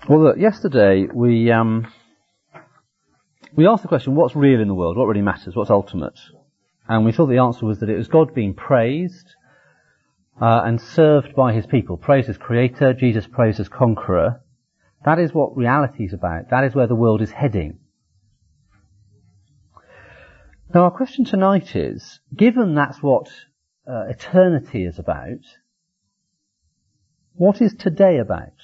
Well, look, yesterday we asked the question, what's real in the world? What really matters? What's ultimate? And we thought the answer was that it was God being praised and served by his people. Praised as creator, Jesus praised as conqueror. That is what reality is about. That is where the world is heading. Now our question tonight is, given that's what eternity is about, what is today about?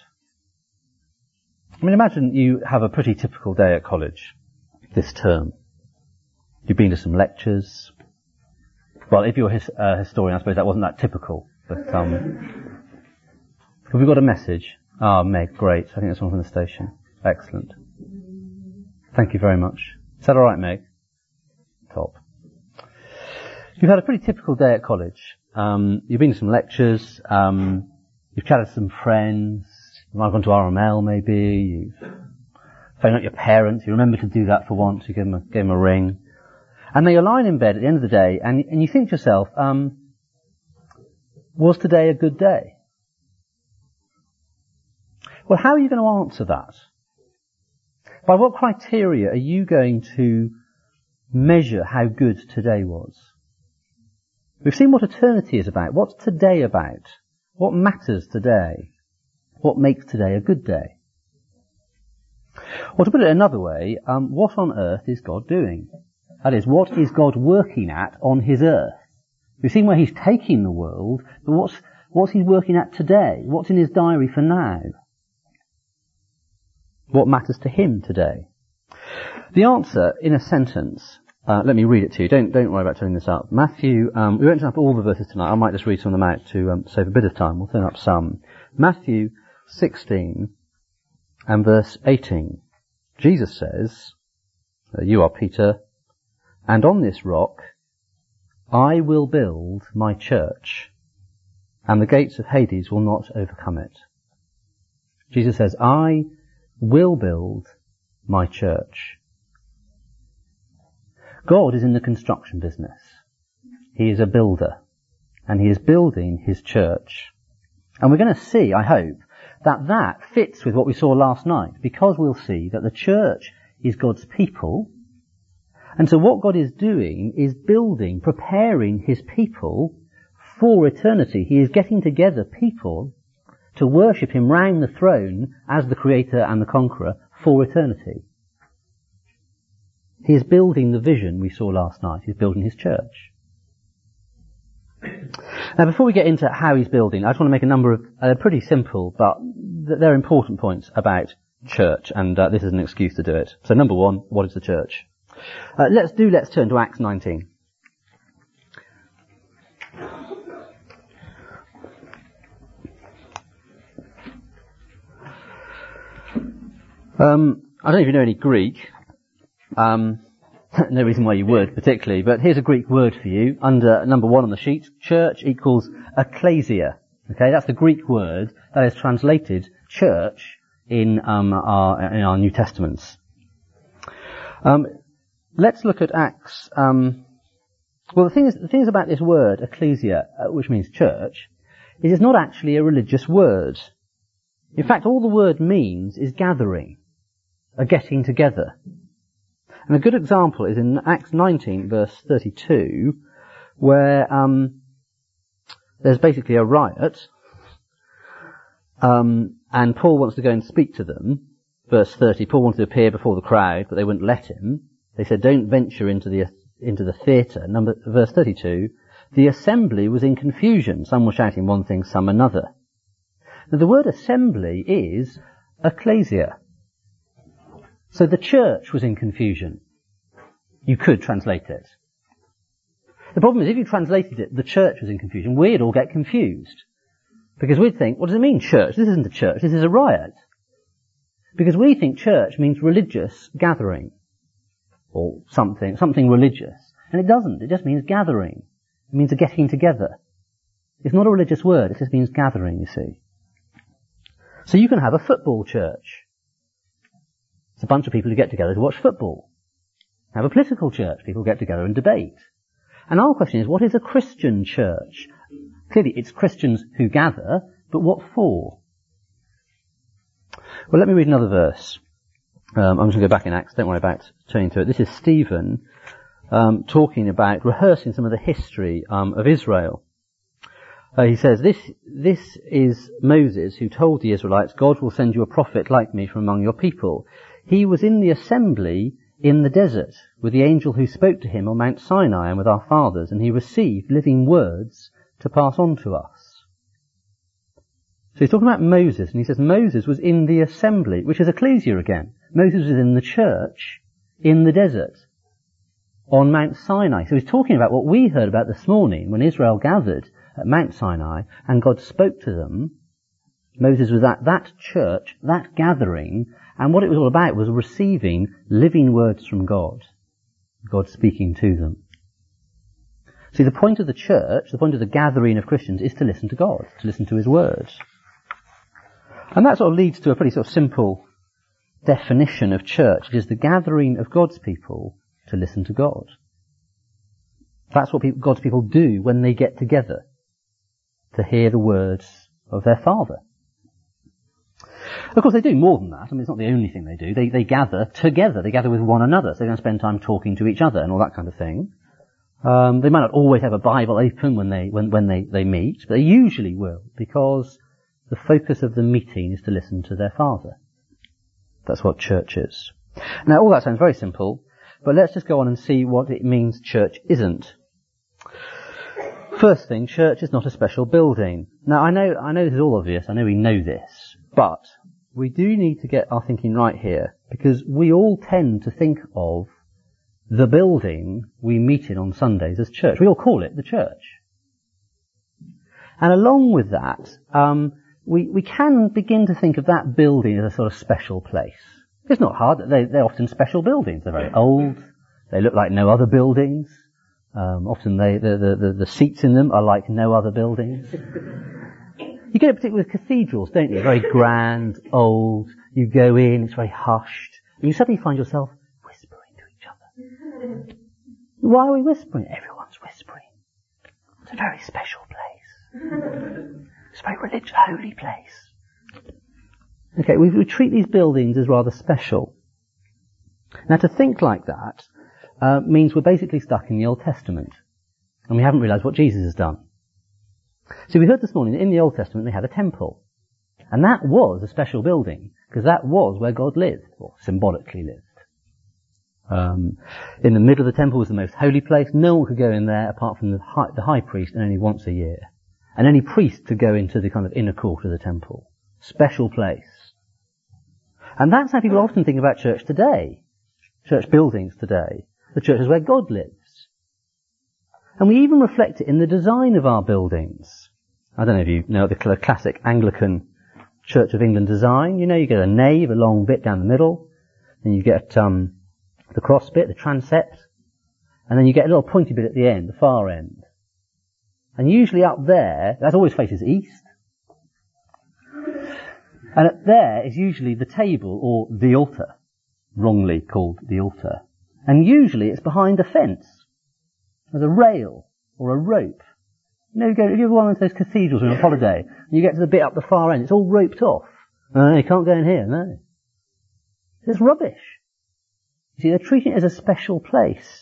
I mean, imagine you have a pretty typical day at college this term. You've been to some lectures. Well, if you're a historian, I suppose that wasn't that typical. But have we got a message? Ah, Meg, great. I think that's one from the station. Excellent. Thank you very much. Is that all right, Meg? Top. You've had a pretty typical day at college. You've been to some lectures. You've chatted to some friends. You might have gone to RML maybe. You've phoned up your parents. You remember to do that for once. You gave them a ring. And then you're lying in bed at the end of the day and you think to yourself, was today a good day? Well, how are you going to answer that? By what criteria are you going to measure how good today was? We've seen what eternity is about. What's today about? What matters today? What makes today a good day? Or to put it another way, what on earth is God doing? That is, what is God working at on his earth? We've seen where he's taking the world, but what's he working at today? What's in his diary for now? What matters to him today? The answer, in a sentence, let me read it to you. Don't worry about turning this up. Matthew, we won't turn up all the verses tonight. I might just read some of them out to save a bit of time. We'll turn up some. Matthew 16 and verse 18. Jesus says, "You are Peter, and on this rock I will build my church, and the gates of Hades will not overcome it." Jesus says, I will build my church. God is in the construction business. He is a builder, and he is building his church. And we're going to see, I hope, that fits with what we saw last night, because we'll see that the church is God's people. And so what God is doing is building, preparing his people for eternity. He is getting together people to worship him round the throne as the creator and the conqueror for eternity. He is building the vision we saw last night. He's building his church. Now, before we get into how he's building, I just want to make a number of pretty simple, but they're important points about church, and this is an excuse to do it. So, number one, what is the church? Let's turn to Acts 19. I don't know if you know any Greek. No reason why you would, particularly, but here's a Greek word for you. Under number one on the sheet, church equals ecclesia. Okay, that's the Greek word that is translated church in our New Testaments. Let's look at Acts. Well, the thing is about this word ecclesia, which means church, is it's not actually a religious word. In fact, all the word means is gathering, a getting together. And a good example is in Acts 19, verse 32, where there's basically a riot, and Paul wants to go and speak to them. Verse 30, Paul wanted to appear before the crowd, but they wouldn't let him. They said, "Don't venture into the theatre." Verse 32, the assembly was in confusion. Some were shouting one thing, some another. Now, the word assembly is ecclesia. So the church was in confusion. You could translate it. The problem is, if you translated it, the church was in confusion, we'd all get confused. Because we'd think, what does it mean, church? This isn't a church, this is a riot. Because we think church means religious gathering. Or something religious. And it doesn't. It just means gathering. It means a getting together. It's not a religious word, it just means gathering, you see. So you can have a football church. It's a bunch of people who get together to watch football. Have a political church. People get together and debate. And our question is, what is a Christian church? Clearly, it's Christians who gather, but what for? Well, let me read another verse. I'm just going to go back in Acts. Don't worry about turning to it. This is Stephen talking about rehearsing some of the history of Israel. He says, this is Moses who told the Israelites, God will send you a prophet like me from among your people. He was in the assembly in the desert with the angel who spoke to him on Mount Sinai and with our fathers, and he received living words to pass on to us. So he's talking about Moses, and he says Moses was in the assembly, which is ecclesia again. Moses was in the church in the desert on Mount Sinai. So he's talking about what we heard about this morning when Israel gathered at Mount Sinai and God spoke to them. Moses was at that church, that gathering, and what it was all about was receiving living words from God. God speaking to them. See, the point of the church, the point of the gathering of Christians is to listen to God, to listen to His words. And that sort of leads to a pretty sort of simple definition of church. It is the gathering of God's people to listen to God. That's what God's people do when they get together, to hear the words of their Father. Of course, they do more than that. I mean, it's not the only thing they do. They gather together. They gather with one another. So they're going to spend time talking to each other and all that kind of thing. They might not always have a Bible open when they meet, but they usually will, because the focus of the meeting is to listen to their Father. That's what church is. Now, all that sounds very simple, but let's just go on and see what it means church isn't. First thing, church is not a special building. Now, I know this is all obvious. I know we know this, but we do need to get our thinking right here, because we all tend to think of the building we meet in on Sundays as church. We all call it the church. And along with that, we can begin to think of that building as a sort of special place. It's not hard. They're often special buildings. They're very old. They look like no other buildings. Often the seats in them are like no other buildings. You get it particularly with cathedrals, don't you? Very grand, old. You go in, it's very hushed. And you suddenly find yourself whispering to each other. Why are we whispering? Everyone's whispering. It's a very special place. It's a very religious, holy place. Okay, we treat these buildings as rather special. Now, to think like that means we're basically stuck in the Old Testament, and we haven't realised what Jesus has done. So we heard this morning that in the Old Testament they had a temple, and that was a special building, because that was where God lived, or symbolically lived. In the middle of the temple was the most holy place. No one could go in there apart from the high priest, and only once a year. And any priest could go into the kind of inner court of the temple. Special place. And that's how people often think about church today. Church buildings today. The church is where God lives. And we even reflect it in the design of our buildings. I don't know if you know the classic Anglican Church of England design. You know, you get a nave, a long bit down the middle. Then you get the cross bit, the transept. And then you get a little pointy bit at the end, the far end. And usually up there, that always faces east. And up there is usually the table or the altar, wrongly called the altar. And usually it's behind a fence. There's a rail or a rope. You know, if you go to one of those cathedrals on a holiday, and you get to the bit up the far end, it's all roped off. You can't go in here, no. It's rubbish. You see, they're treating it as a special place.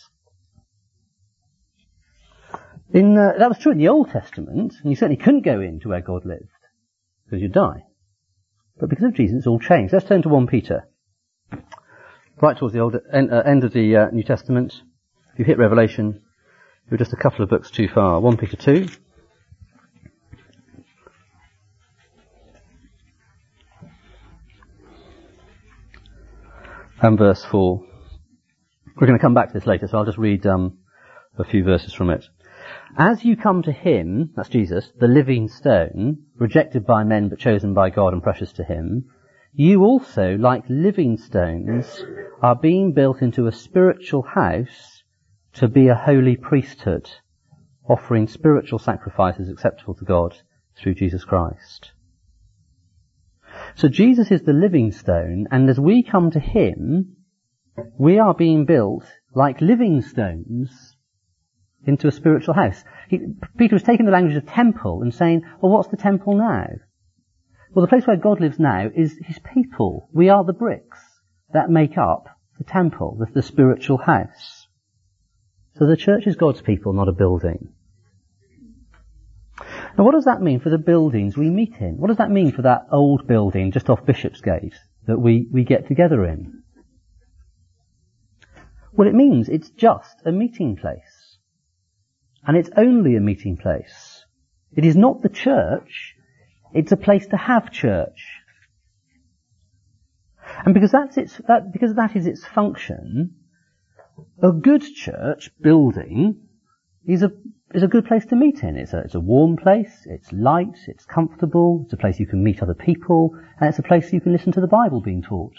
That was true in the Old Testament, and you certainly couldn't go into where God lived, because you'd die. But because of Jesus, it's all changed. Let's turn to 1 Peter. Right towards the end of the New Testament. If you hit Revelation, you're just a couple of books too far. 1 Peter 2. And verse 4. We're going to come back to this later, so I'll just read a few verses from it. As you come to Him, that's Jesus, the living stone, rejected by men but chosen by God and precious to Him, you also, like living stones, are being built into a spiritual house to be a holy priesthood, offering spiritual sacrifices acceptable to God through Jesus Christ. So Jesus is the living stone, and as we come to Him, we are being built like living stones into a spiritual house. Peter was taking the language of temple and saying, well, what's the temple now? Well, the place where God lives now is his people. We are the bricks that make up the temple, the spiritual house. So the church is God's people, not a building. Now what does that mean for the buildings we meet in? What does that mean for that old building just off Bishopsgate that we get together in? Well, it means it's just a meeting place. And it's only a meeting place. It is not the church, it's a place to have church. And because that is its function, a good church building is a good place to meet in. It's a warm place, it's light, it's comfortable, it's a place you can meet other people, and it's a place you can listen to the Bible being taught.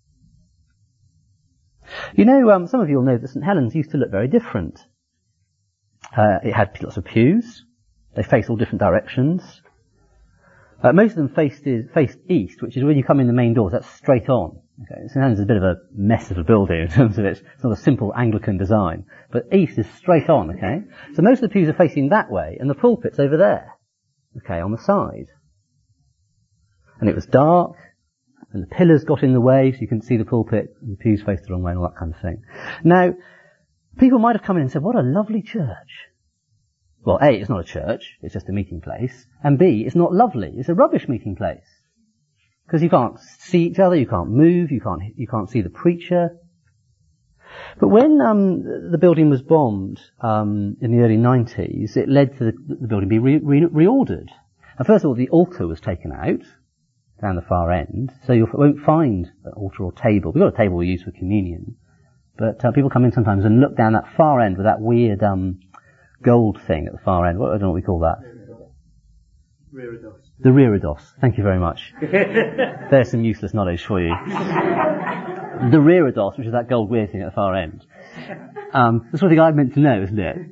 You know, some of you will know that St Helens used to look very different. It had lots of pews. They faced all different directions. Most of them faced east, which is when you come in the main doors, that's straight on. Okay, St Helens is a bit of a mess of a building in terms of it's not a simple Anglican design. But east is straight on, okay? So most of the pews are facing that way, and the pulpit's over there, okay, on the side. And it was dark, and the pillars got in the way, so you couldn't see the pulpit, and the pews faced the wrong way, and all that kind of thing. Now, people might have come in and said, what a lovely church. Well, A, it's not a church, it's just a meeting place. And B, it's not lovely, it's a rubbish meeting place. Because you can't see each other, you can't move, you can't see the preacher. But when the building was bombed in the early 90s, it led to the building being reordered. And first of all, the altar was taken out down the far end, so you won't find an altar or table. We've got a table we use for communion, but people come in sometimes and look down that far end with that weird gold thing at the far end. I don't know what we call that. Reredos. The reredos. Thank you very much. There's some useless knowledge for you. The reredos, which is that gold weird thing at the far end. That's the thing I meant to know, isn't it?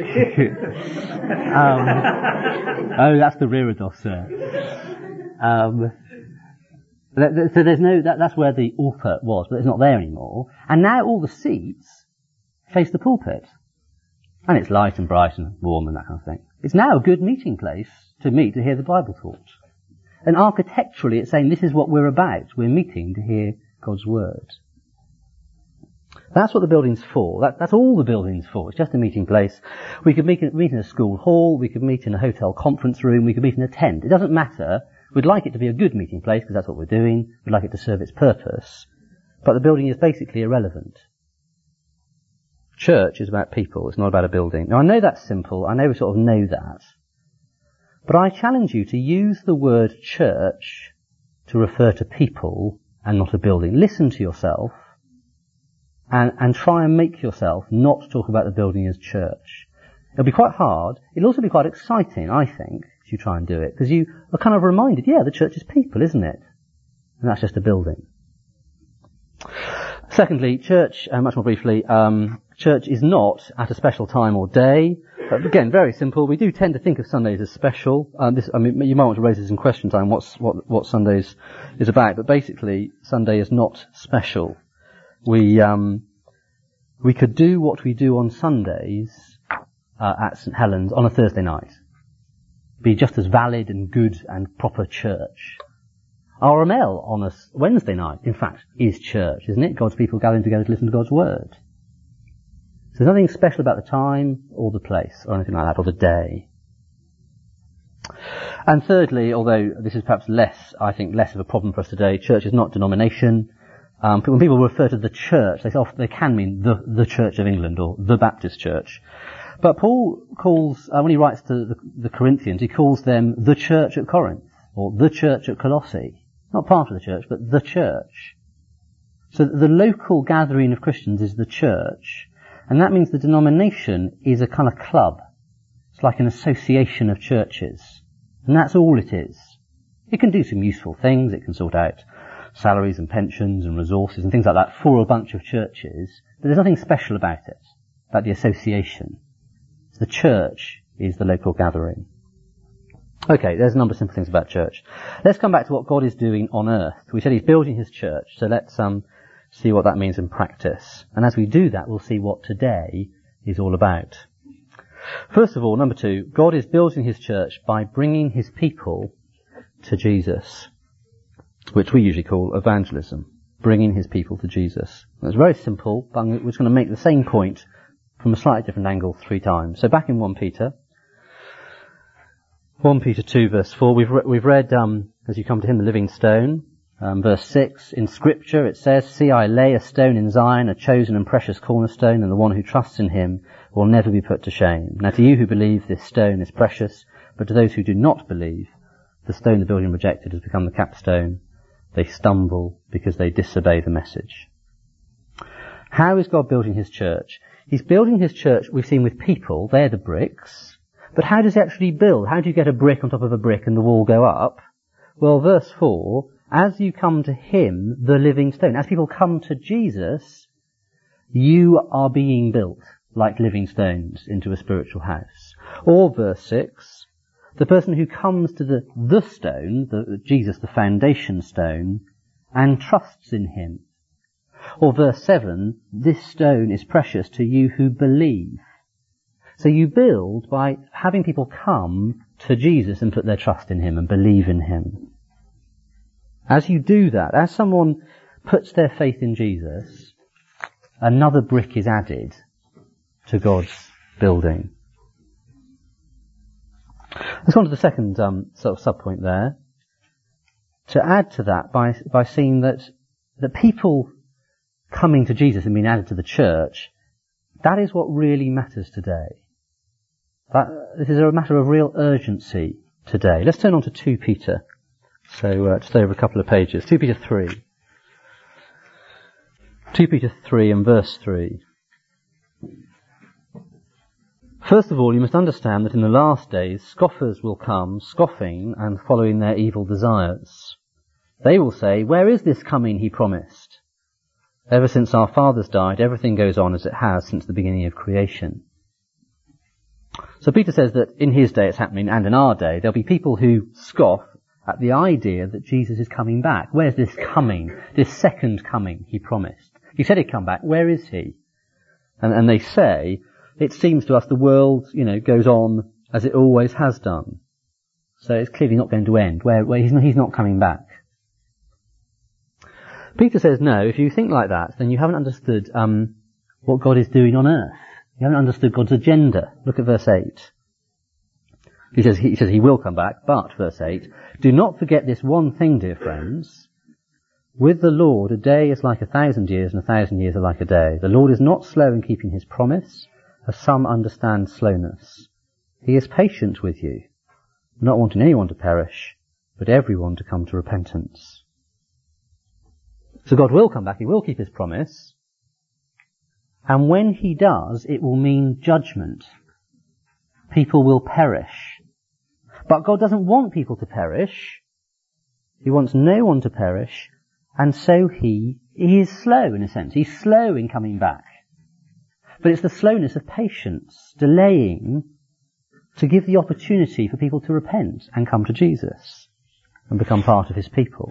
Oh, that's the reredos, sir. So there's that's where the altar was, but it's not there anymore. And now all the seats face the pulpit. And it's light and bright and warm and that kind of thing. It's now a good meeting place to meet to hear the Bible taught. And architecturally it's saying this is what we're about. We're meeting to hear God's Word. That's what the building's for. That's all the building's for. It's just a meeting place. We could meet in a school hall. We could meet in a hotel conference room. We could meet in a tent. It doesn't matter. We'd like it to be a good meeting place because that's what we're doing. We'd like it to serve its purpose. But the building is basically irrelevant. Church is about people, it's not about a building. Now I know that's simple, I know we sort of know that. But I challenge you to use the word church to refer to people and not a building. Listen to yourself and try and make yourself not talk about the building as church. It'll be quite hard, it'll also be quite exciting, I think, if you try and do it, because you are kind of reminded, yeah, the church is people, isn't it? And that's just a building. Secondly, church, much more briefly, church is not at a special time or day. Again, very simple. We do tend to think of Sundays as special. You might want to raise this in question time, what Sundays is about. But basically, Sunday is not special. We could do what we do on Sundays at St Helens on a Thursday night. Be just as valid and good and proper church. RML on a Wednesday night, in fact, is church, isn't it? God's people gathering together to listen to God's Word. So there's nothing special about the time or the place or anything like that, or the day. And thirdly, although this is perhaps less of a problem for us today, church is not denomination. When people refer to the church, they can mean the Church of England or the Baptist Church. But Paul calls, when he writes to the Corinthians, he calls them the church at Corinth or the church at Colossae. Not part of the church, but the church. So the local gathering of Christians is the church. And that means the denomination is a kind of club. It's like an association of churches. And that's all it is. It can do some useful things. It can sort out salaries and pensions and resources and things like that for a bunch of churches. But there's nothing special about it, about the association. So the church is the local gathering. Okay, there's a number of simple things about church. Let's come back to what God is doing on earth. We said he's building his church, so let's see what that means in practice. And as we do that, we'll see what today is all about. First of all, number 2, God is building his church by bringing his people to Jesus. which we usually call evangelism, bringing his people to Jesus. It's very simple, but we're just going to make the same point from a slightly different angle 3 times. So back in 1 Peter 2 verse 4, we've read, as you come to him, the living stone. Verse 6, in Scripture it says, "See, I lay a stone in Zion, a chosen and precious cornerstone, and the one who trusts in him will never be put to shame. Now to you who believe, this stone is precious, but to those who do not believe, the stone the building rejected has become the capstone. They stumble because they disobey the message." How is God building his church? He's building his church, we've seen, with people. They're the bricks. But how does he actually build? How do you get a brick on top of a brick and the wall go up? Well, verse 4, as you come to him, the living stone, as people come to Jesus, you are being built like living stones into a spiritual house. Or verse 6, the person who comes to the stone, Jesus, the foundation stone, and trusts in him. Or verse 7, this stone is precious to you who believe. So you build by having people come to Jesus and put their trust in him and believe in him. As you do that, as someone puts their faith in Jesus, another brick is added to God's building. Let's go on to the second sort of sub-point there. To add to that by seeing that people coming to Jesus and being added to the church, that is what really matters today. This is a matter of real urgency today. Let's turn on to 2 Peter. So just over a couple of pages. 2 Peter 3. 2 Peter 3 and verse 3. First of all, you must understand that in the last days scoffers will come, scoffing and following their evil desires. They will say, "Where is this coming he promised? Ever since our fathers died, everything goes on as it has since the beginning of creation." So Peter says that in his day it's happening, and in our day there'll be people who scoff at the idea that Jesus is coming back. Where's this coming? This second coming he promised. He said he'd come back. Where is he? And they say, it seems to us the world, goes on as it always has done. So it's clearly not going to end. Where he's not coming back. Peter says, no, if you think like that, then you haven't understood what God is doing on earth. You haven't understood God's agenda. Look at verse 8. He says he will come back, but, verse 8, do not forget this one thing, dear friends. With the Lord, a day is like 1,000 years, and 1,000 years are like a day. The Lord is not slow in keeping his promise, as some understand slowness. He is patient with you, not wanting anyone to perish, but everyone to come to repentance. So God will come back, he will keep his promise, and when he does, it will mean judgment. People will perish. But God doesn't want people to perish. He wants no one to perish, and so he is slow in a sense. He's slow in coming back. But it's the slowness of patience, delaying, to give the opportunity for people to repent and come to Jesus and become part of his people.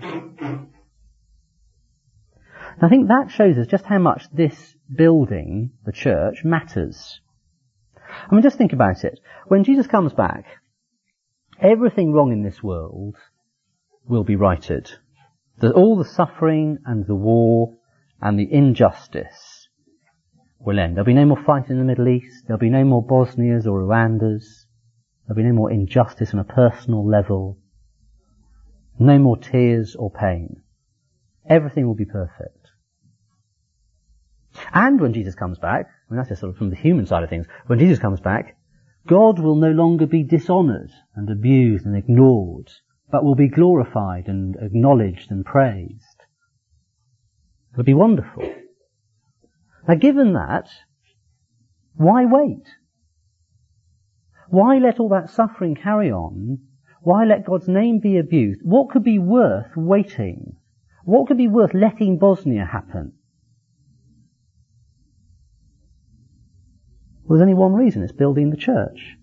I think that shows us just how much this building, the church, matters. I mean, just think about it. When Jesus comes back, everything wrong in this world will be righted. All the suffering and the war and the injustice will end. There'll be no more fighting in the Middle East. There'll be no more Bosnias or Rwandas. There'll be no more injustice on a personal level. No more tears or pain. Everything will be perfect. And when Jesus comes back, and that's just sort of from the human side of things, when Jesus comes back, God will no longer be dishonoured and abused and ignored, but will be glorified and acknowledged and praised. It'll be wonderful. Now given that, why wait? Why let all that suffering carry on? Why let God's name be abused? What could be worth waiting? What could be worth letting Bosnia happen? Well, there's only one reason. It's building the church.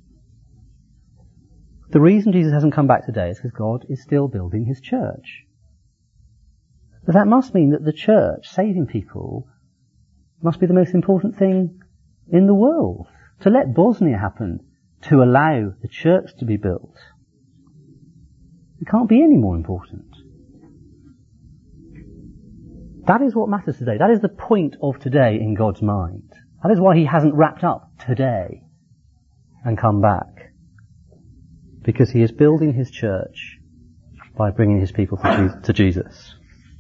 The reason Jesus hasn't come back today is because God is still building his church. But that must mean that the church, saving people, must be the most important thing in the world. To let Bosnia happen, to allow the church to be built, it can't be any more important. That is what matters today. That is the point of today in God's mind. That is why he hasn't wrapped up today and come back. Because he is building his church by bringing his people to Jesus.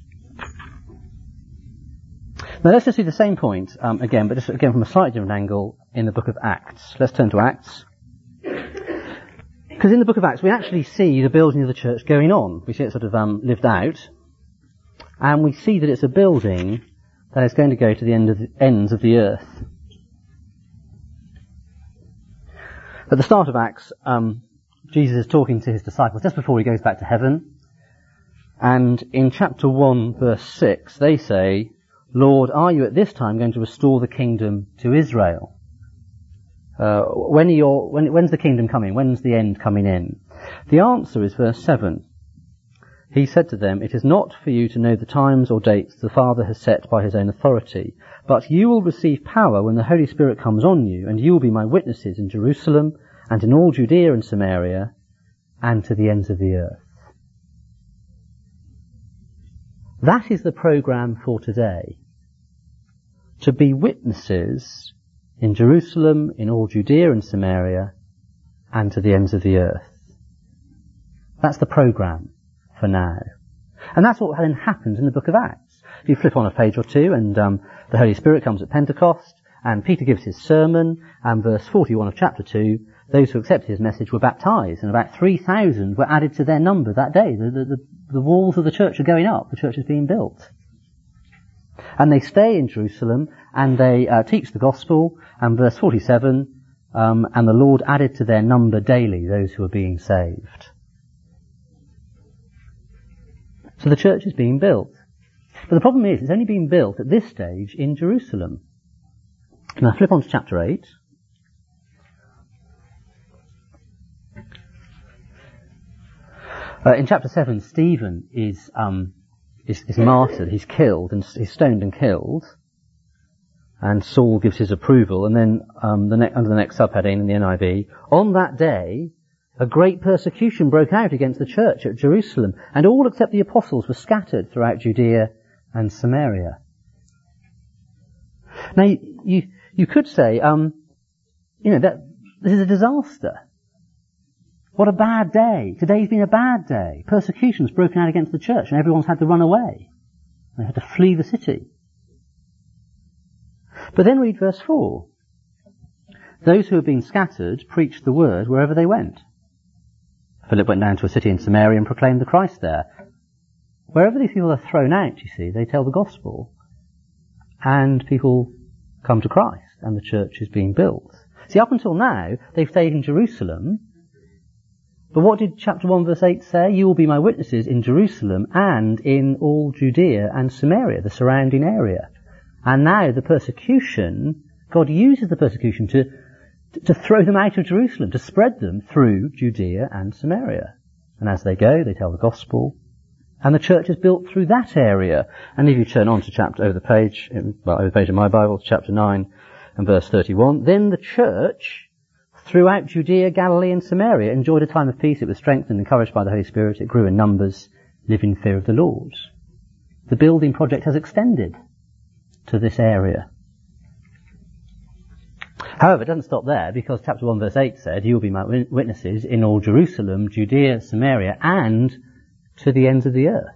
Now let's just see the same point again, but just again from a slightly different angle in the book of Acts. Let's turn to Acts. Because in the book of Acts we actually see the building of the church going on. We see it sort of lived out. And we see that it's a building that is going to go to the ends of the earth. At the start of Acts, Jesus is talking to his disciples just before he goes back to heaven. And in chapter 1, verse 6, they say, "Lord, are you at this time going to restore the kingdom to Israel?" When's the kingdom coming? When's the end coming in? The answer is verse 7. He said to them, "It is not for you to know the times or dates the Father has set by his own authority, but you will receive power when the Holy Spirit comes on you, and you will be my witnesses in Jerusalem and in all Judea and Samaria and to the ends of the earth." That is the program for today. To be witnesses in Jerusalem, in all Judea and Samaria and to the ends of the earth. That's the program for now. And that's what then happens in the book of Acts. If you flip on a page or two and the Holy Spirit comes at Pentecost and Peter gives his sermon, and verse 41 of chapter 2, those who accepted his message were baptized, and about 3,000 were added to their number that day. The walls of the church are going up, the church is being built. And they stay in Jerusalem and they teach the gospel, and verse 47, and the Lord added to their number daily those who were being saved. So the church is being built. But the problem is, it's only being built at this stage in Jerusalem. Now flip on to chapter 8. In chapter 7, Stephen is martyred, he's killed, and he's stoned and killed. And Saul gives his approval, and then under the next subheading in the NIV, on that day, a great persecution broke out against the church at Jerusalem, and all except the apostles were scattered throughout Judea and Samaria. Now, you could say, that this is a disaster. What a bad day. Today's been a bad day. Persecution's broken out against the church, and everyone's had to run away. They had to flee the city. But then read verse 4. Those who have been scattered preached the word wherever they went. Philip went down to a city in Samaria and proclaimed the Christ there. Wherever these people are thrown out, you see, they tell the gospel, and people come to Christ, and the church is being built. See, up until now, they've stayed in Jerusalem, but what did chapter 1 verse 8 say? You will be my witnesses in Jerusalem and in all Judea and Samaria, the surrounding area. And now the persecution, God uses the persecution to throw them out of Jerusalem, to spread them through Judea and Samaria. And as they go, they tell the gospel, and the church is built through that area. And if you turn on to over the page in my Bible, chapter 9 and verse 31, then the church throughout Judea, Galilee and Samaria enjoyed a time of peace. It was strengthened and encouraged by the Holy Spirit. It grew in numbers, living in fear of the Lord. The building project has extended to this area. However, it doesn't stop there, because chapter 1 verse 8 said, you will be my witnesses in all Jerusalem, Judea, Samaria, and to the ends of the earth.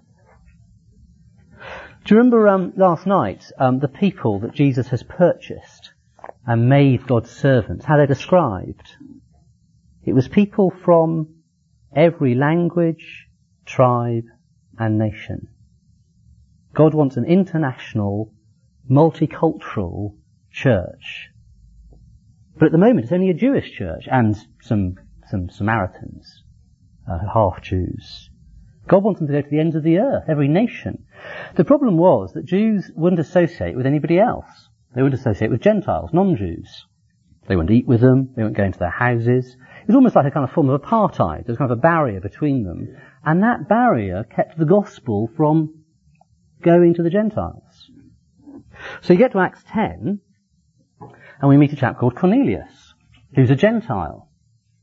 Do you remember last night, the people that Jesus has purchased and made God's servants, how they're described? It was people from every language, tribe, and nation. God wants an international, multicultural church. But at the moment it's only a Jewish church and some Samaritans, half Jews. God wants them to go to the ends of the earth, every nation. The problem was that Jews wouldn't associate with anybody else. They wouldn't associate with Gentiles, non-Jews. They wouldn't eat with them, they wouldn't go into their houses. It was almost like a kind of form of apartheid. There was kind of a barrier between them. And that barrier kept the gospel from going to the Gentiles. So you get to Acts 10, and we meet a chap called Cornelius, who's a Gentile.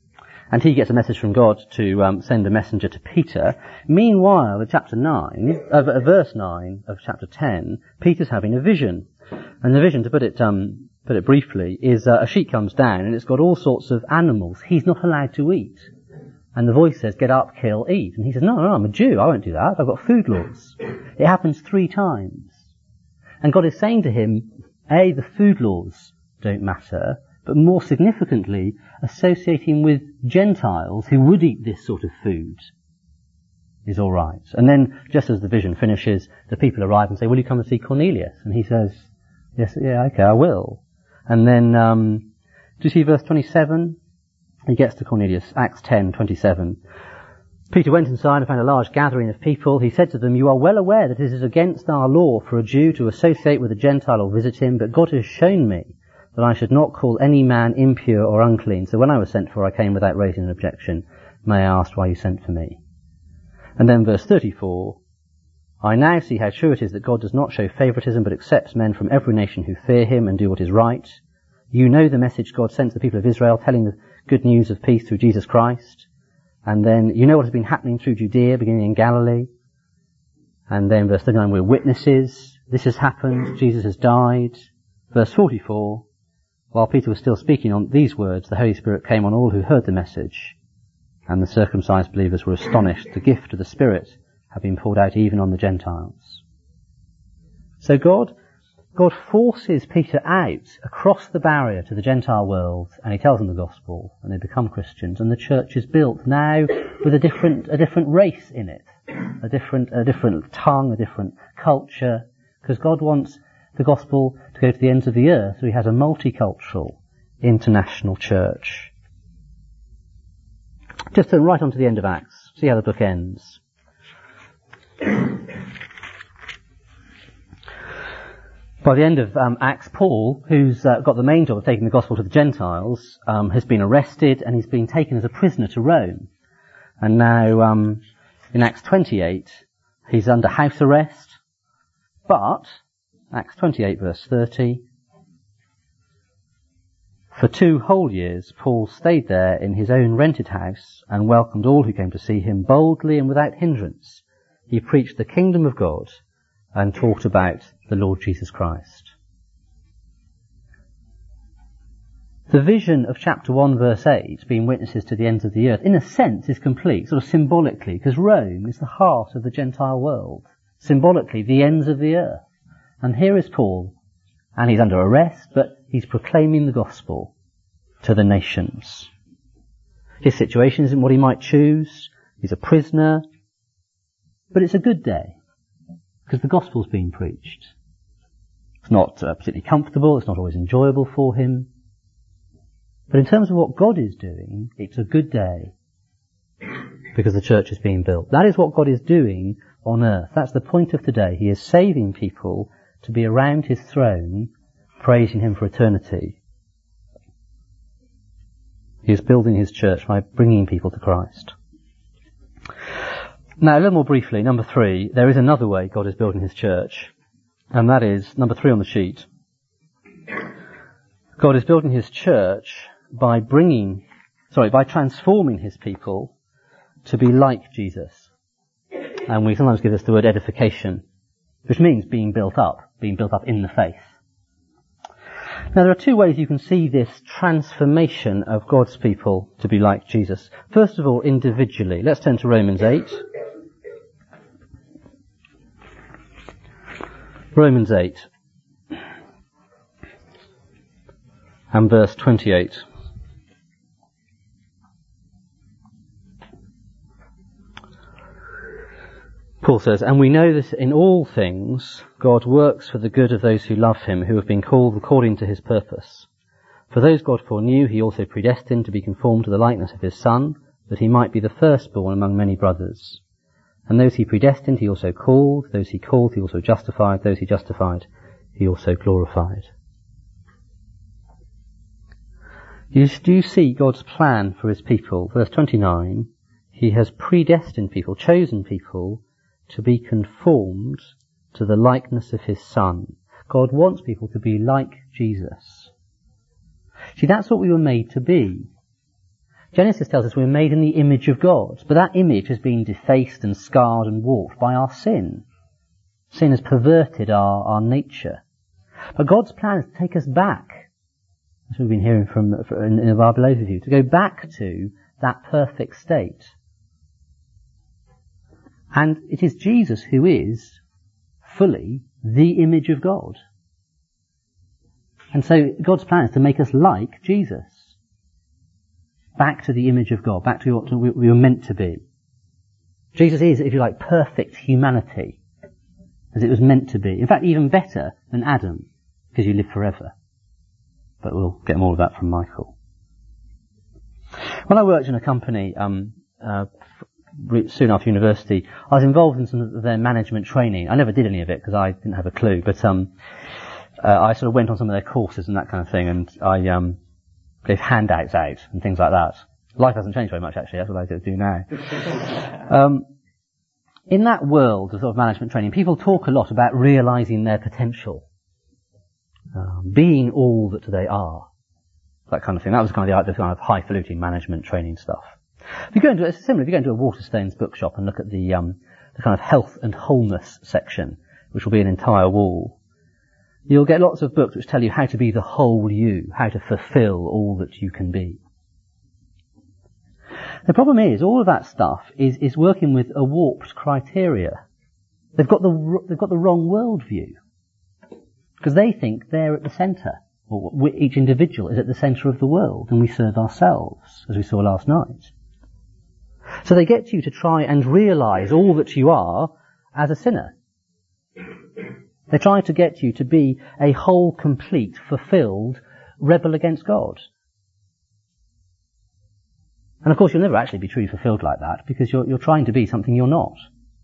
And he gets a message from God to send a messenger to Peter. Meanwhile, in verse 9 of chapter 10, Peter's having a vision. And the vision, to put it briefly, is a sheet comes down and it's got all sorts of animals he's not allowed to eat. And the voice says, get up, kill, eat. And he says, no, I'm a Jew, I won't do that, I've got food laws. It happens 3 times. And God is saying to him, A, the food laws don't matter, but more significantly, associating with Gentiles who would eat this sort of food is all right. And then, just as the vision finishes, the people arrive and say, will you come and see Cornelius? And he says, yes, yeah, okay, I will. And then, do you see verse 27? He gets to Cornelius, Acts 10:27. Peter went inside and found a large gathering of people. He said to them, you are well aware that it is against our law for a Jew to associate with a Gentile or visit him, but God has shown me that I should not call any man impure or unclean. So when I was sent for, I came without raising an objection. May I ask why you sent for me? And then verse 34, I now see how true it is that God does not show favoritism, but accepts men from every nation who fear him and do what is right. You know the message God sent to the people of Israel, telling the good news of peace through Jesus Christ. And then you know what has been happening through Judea, beginning in Galilee. And then verse 39, we're witnesses. This has happened. Jesus has died. Verse 44, while Peter was still speaking on these words, the Holy Spirit came on all who heard the message. And the circumcised believers were astonished. The gift of the Spirit had been poured out even on the Gentiles. So God forces Peter out across the barrier to the Gentile world, and he tells them the gospel, and they become Christians, and the church is built now with a different race in it, a different tongue, a different culture, because God wants the gospel to go to the ends of the earth, so he has a multicultural, international church. Just turn right on to the end of Acts, see how the book ends. By the end of Acts, Paul, who's got the main job of taking the gospel to the Gentiles, has been arrested and he's been taken as a prisoner to Rome. And now, in Acts 28, he's under house arrest. But, Acts 28 verse 30, for 2 whole years, Paul stayed there in his own rented house and welcomed all who came to see him boldly and without hindrance. He preached the kingdom of God and talked about the Lord Jesus Christ. The vision of chapter 1 verse 8, being witnesses to the ends of the earth, in a sense is complete, sort of symbolically, because Rome is the heart of the Gentile world. Symbolically, the ends of the earth. And here is Paul, and he's under arrest, but he's proclaiming the gospel to the nations. His situation isn't what he might choose. He's a prisoner. But it's a good day, because the gospel's being preached. It's not particularly comfortable, it's not always enjoyable for him. But in terms of what God is doing, it's a good day, because the church is being built. That is what God is doing on earth. That's the point of today. He is saving people to be around his throne, praising him for eternity. He is building his church by bringing people to Christ. Now, a little more briefly, number 3, there is another way God is building his church, and that is number 3 on the sheet. God is building his church by transforming his people to be like Jesus. And we sometimes give this the word edification, which means being built up in the faith. Now, there are 2 ways you can see this transformation of God's people to be like Jesus. First of all, individually. Let's turn to Romans 8. Romans 8 and verse 28. Paul says, and we know that in all things God works for the good of those who love him, who have been called according to his purpose. For those God foreknew, he also predestined to be conformed to the likeness of his Son, that he might be the firstborn among many brothers. And those he predestined, he also called. Those he called, he also justified. Those he justified, he also glorified. Do you see God's plan for his people? Verse 29, he has predestined people, chosen people, to be conformed to the likeness of his Son. God wants people to be like Jesus. See, that's what we were made to be. Genesis tells us we're made in the image of God, but that image has been defaced and scarred and warped by our sin. Sin has perverted our nature. But God's plan is to take us back, as we've been hearing in the Bible overview, to go back to that perfect state. And it is Jesus who is fully the image of God. And so God's plan is to make us like Jesus. Back to the image of God, back to what we were meant to be. Jesus is, if you like, perfect humanity, as it was meant to be. In fact, even better than Adam, because you live forever. But we'll get more of that from Michael. When I worked in a company soon after university, I was involved in some of their management training. I never did any of it because I didn't have a clue, but I sort of went on some of their courses and that kind of thing, and I gave handouts out and things like that. Life hasn't changed very much, actually. That's what I do now. In that world of sort of management training, people talk a lot about realising their potential, being all that they are, that kind of thing. That was kind of highfalutin management training stuff. If you go into a Waterstones bookshop and look at the kind of health and wholeness section, which will be an entire wall, you'll get lots of books which tell you how to be the whole you, how to fulfill all that you can be. The problem is, all of that stuff is working with a warped criteria. They've got the wrong worldview. Because they think they're at the centre, or each individual is at the centre of the world, and we serve ourselves, as we saw last night. So they get you to try and realise all that you are as a sinner. They try to get you to be a whole, complete, fulfilled rebel against God. And of course you'll never actually be truly fulfilled like that, because you're trying to be something you're not.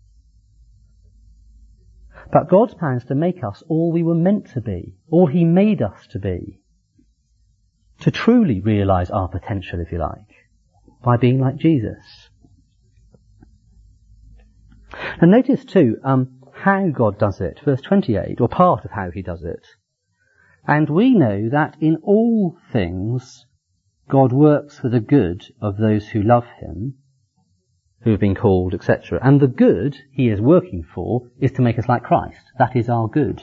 But God's plan is to make us all we were meant to be, all He made us to be, to truly realise our potential, if you like, by being like Jesus. And notice too, how God does it. Verse 28, or part of how He does it. And we know that in all things God works for the good of those who love Him, who have been called, etc. And the good He is working for is to make us like Christ. That is our good.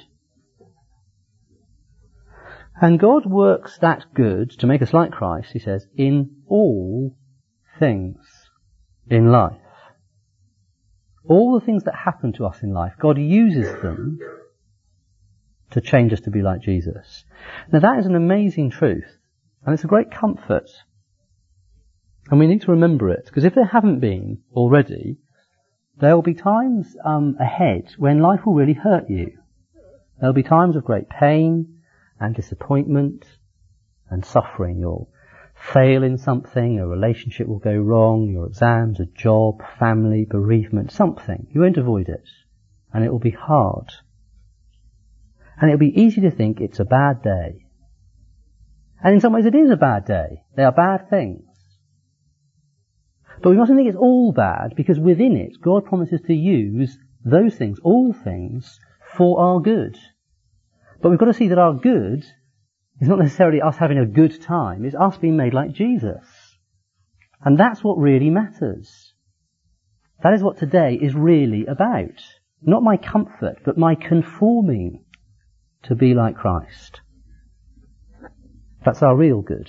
And God works that good to make us like Christ, He says, in all things in life. All the things that happen to us in life, God uses them to change us to be like Jesus. Now that is an amazing truth, and it's a great comfort. And we need to remember it, because if there haven't been already, there will be times ahead when life will really hurt you. There will be times of great pain and disappointment and suffering. You'll fail in something, a relationship will go wrong, your exams, a job, family, bereavement, something. You won't avoid it. And it will be hard. And it will be easy to think it's a bad day. And in some ways it is a bad day. They are bad things. But we mustn't think it's all bad, because within it, God promises to use those things, all things, for our good. But we've got to see that our good is not necessarily us having a good time, it's us being made like Jesus. And that's what really matters. That is what today is really about. Not my comfort, but my conforming to be like Christ. That's our real good.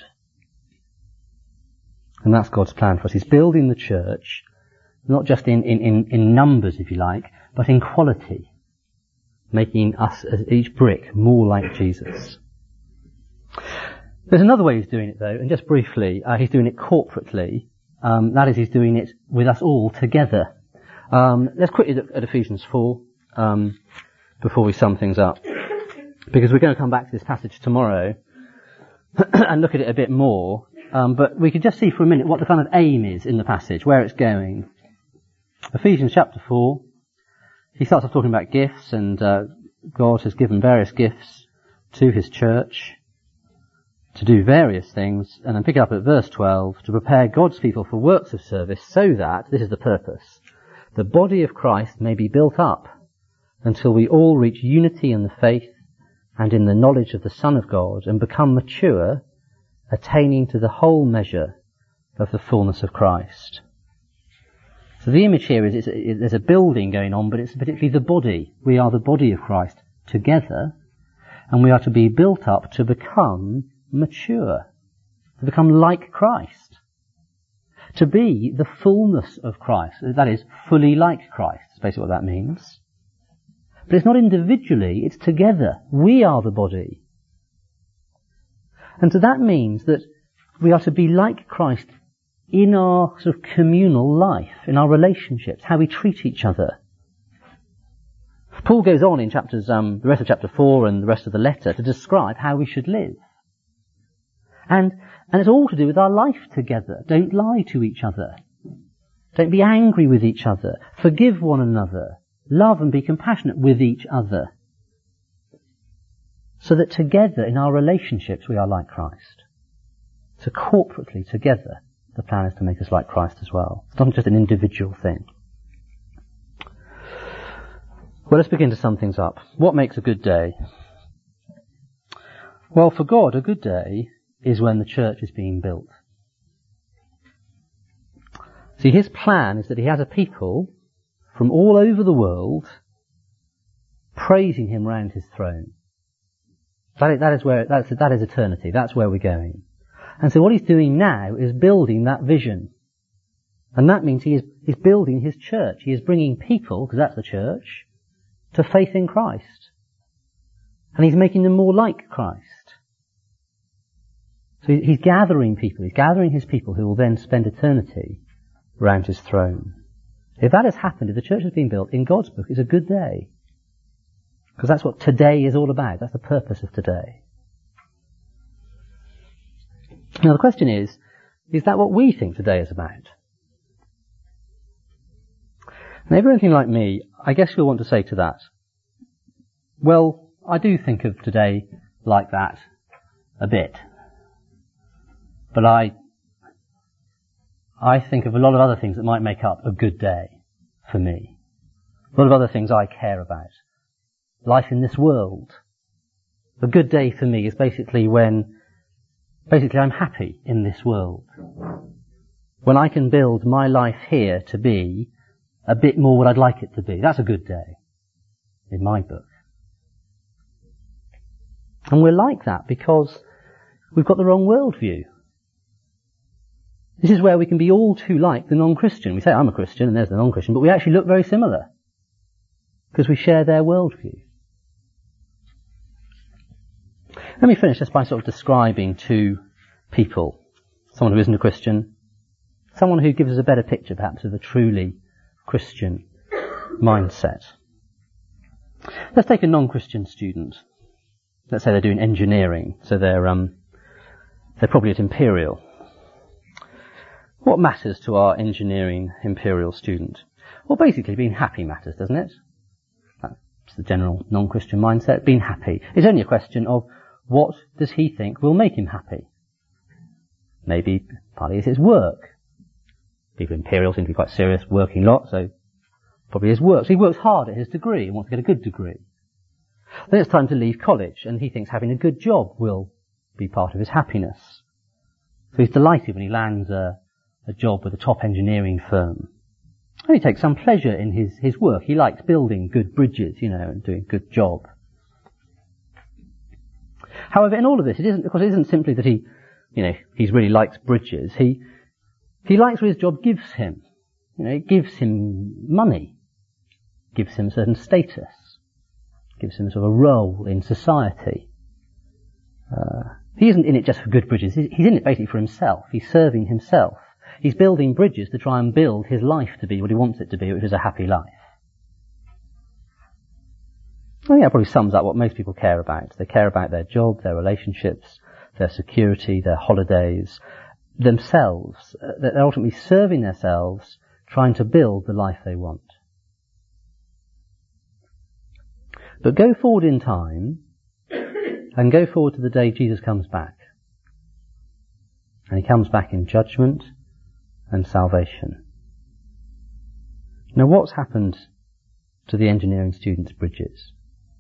And that's God's plan for us. He's building the church, not just in numbers, if you like, but in quality. Making us, as each brick, more like Jesus. There's another way He's doing it though, and just briefly, He's doing it corporately. That is, He's doing it with us all together. Let's quickly look at Ephesians 4, before we sum things up. Because we're going to come back to this passage tomorrow, and look at it a bit more. But we could just see for a minute what the kind of aim is in the passage, where it's going. Ephesians chapter 4, he starts off talking about gifts, and God has given various gifts to His church to do various things, and then pick it up at verse 12, to prepare God's people for works of service, so that, this is the purpose, the body of Christ may be built up until we all reach unity in the faith and in the knowledge of the Son of God, and become mature, attaining to the whole measure of the fullness of Christ. So the image here is there's a building going on, but it's particularly the body. We are the body of Christ together, and we are to be built up to become mature, to become like Christ, to be the fullness of Christ. That is, fully like Christ. That's basically what that means. But it's not individually, it's together. We are the body. And so that means that we are to be like Christ in our sort of communal life, in our relationships, how we treat each other. Paul goes on in chapters, the rest of chapter 4 and the rest of the letter to describe how we should live. And it's all to do with our life together. Don't lie to each other. Don't be angry with each other. Forgive one another. Love and be compassionate with each other. So that together in our relationships we are like Christ. So corporately together the plan is to make us like Christ as well. It's not just an individual thing. Well, let's begin to sum things up. What makes a good day? Well, for God, a good day is when the church is being built. See, his plan is that he has a people from all over the world praising him round his throne. That is eternity. That's where we're going. And so what he's doing now is building that vision. And that means he's building his church. He is bringing people, because that's the church, to faith in Christ. And he's making them more like Christ. So he's gathering people. He's gathering his people who will then spend eternity around his throne. If that has happened, if the church has been built, in God's book, it's a good day. Because that's what today is all about. That's the purpose of today. Now the question is that what we think today is about? Now if you're anything like me, I guess you'll want to say to that, well, I do think of today like that a bit. But I think of a lot of other things that might make up a good day for me. A lot of other things I care about. Life in this world. A good day for me is basically when I'm happy in this world. When I can build my life here to be a bit more what I'd like it to be. That's a good day in my book. And we're like that because we've got the wrong worldview. This is where we can be all too like the non-Christian. We say, I'm a Christian, and there's the non-Christian, but we actually look very similar because we share their worldview. Let me finish just by sort of describing two people. Someone who isn't a Christian, someone who gives us a better picture perhaps of a truly Christian mindset. Let's take a non-Christian student. Let's say they're doing engineering, so they're probably at Imperial. What matters to our engineering Imperial student? Well, basically being happy matters, doesn't it? That's the general non-Christian mindset, being happy. It's only a question of what does he think will make him happy? Maybe partly it's his work. People at Imperial seem to be quite serious, working a lot, so probably his work. So he works hard at his degree and wants to get a good degree. Then it's time to leave college, and he thinks having a good job will be part of his happiness. So he's delighted when he lands a job with a top engineering firm. And he takes some pleasure in his work. He likes building good bridges, and doing a good job. However, in all of this, it isn't simply that he really likes bridges. He likes what his job gives him. It gives him money, gives him a certain status, gives him sort of a role in society. He isn't in it just for good bridges. He's in it basically for himself. He's serving himself. He's building bridges to try and build his life to be what he wants it to be, which is a happy life. I think that probably sums up what most people care about. They care about their job, their relationships, their security, their holidays, themselves. They're ultimately serving themselves, trying to build the life they want. But go forward in time, and go forward to the day Jesus comes back. And he comes back in judgment and salvation. Now what's happened to the engineering students' bridges?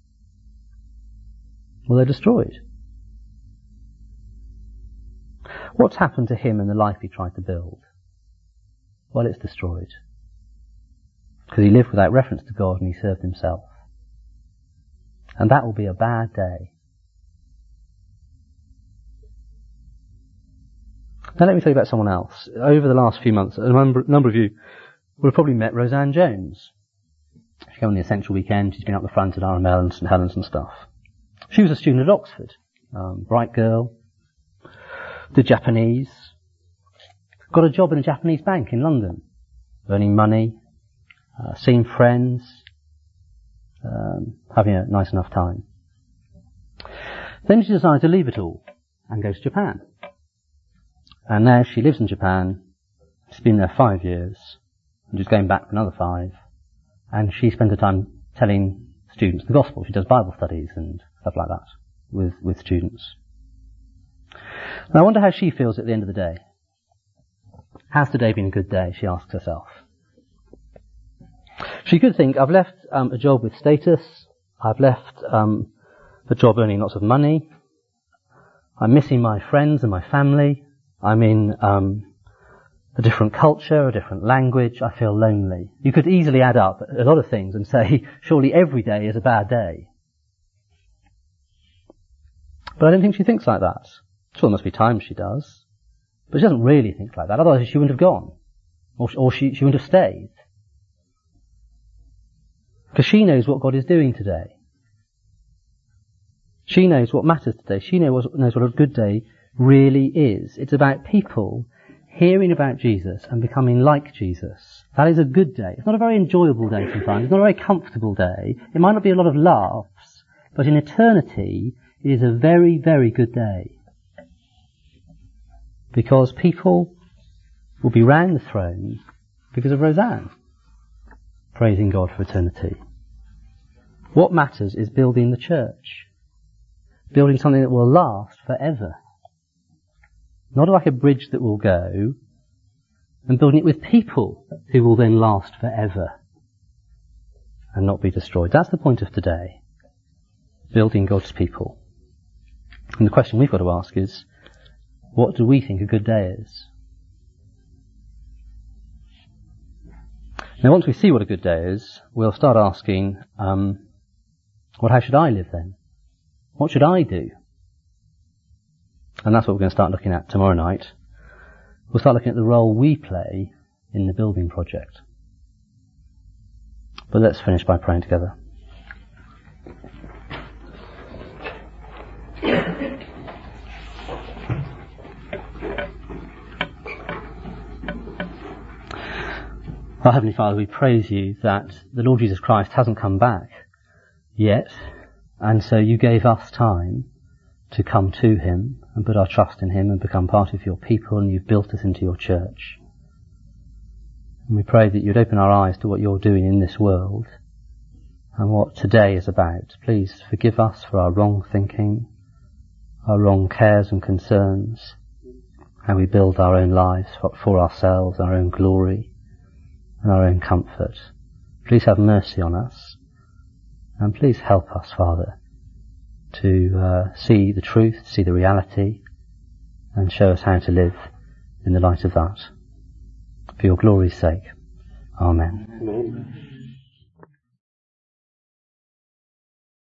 Well, they're destroyed. What's happened to him and the life he tried to build? Well, it's destroyed. Because he lived without reference to God and he served himself. And that will be a bad day. Now let me tell you about someone else. Over the last few months, a number of you will have probably met Roseanne Jones. She came on the Essential Weekend. She's been up the front at RML and St Helens and stuff. She was a student at Oxford. Bright girl. Did Japanese. Got a job in a Japanese bank in London. Earning money. Seeing friends. Having a nice enough time. Then she decided to leave it all and go to Japan. And now she lives in Japan. She's been there 5 years. And she's going back for another 5. And she spends her time telling students the gospel. She does Bible studies and stuff like that with students. Now I wonder how she feels at the end of the day. Has today been a good day? She asks herself. She could think, I've left a job with status. I've left a job earning lots of money. I'm missing my friends and my family. I'm in a different culture, a different language. I feel lonely. You could easily add up a lot of things and say, surely every day is a bad day. But I don't think she thinks like that. Sure, there must be times she does. But she doesn't really think like that. Otherwise she wouldn't have gone. Or she wouldn't have stayed. Because she knows what God is doing today. She knows what matters today. She knows what a good day really is. It's about people hearing about Jesus and becoming like Jesus. That is a good day. It's not a very enjoyable day sometimes. It's not a very comfortable day. It might not be a lot of laughs, but in eternity, it is a very, very good day. Because people will be round the throne because of Roseanne, praising God for eternity. What matters is building the church. Building something that will last forever. Not like a bridge that will go, and building it with people who will then last forever and not be destroyed. That's the point of today. Building God's people. And the question we've got to ask is, what do we think a good day is? Now once we see what a good day is, we'll start asking, well, how should I live then? What should I do? And that's what we're going to start looking at tomorrow night. We'll start looking at the role we play in the building project. But let's finish by praying together. Our Heavenly Father, we praise you that the Lord Jesus Christ hasn't come back yet, and so you gave us time to come to him and put our trust in him and become part of your people, and you've built us into your church. And we pray that you'd open our eyes to what you're doing in this world and what today is about. Please forgive us for our wrong thinking, our wrong cares and concerns, how we build our own lives for ourselves, our own glory and our own comfort. Please have mercy on us, and please help us, Father, to see the truth, see the reality, and show us how to live in the light of that. For your glory's sake. Amen. Amen.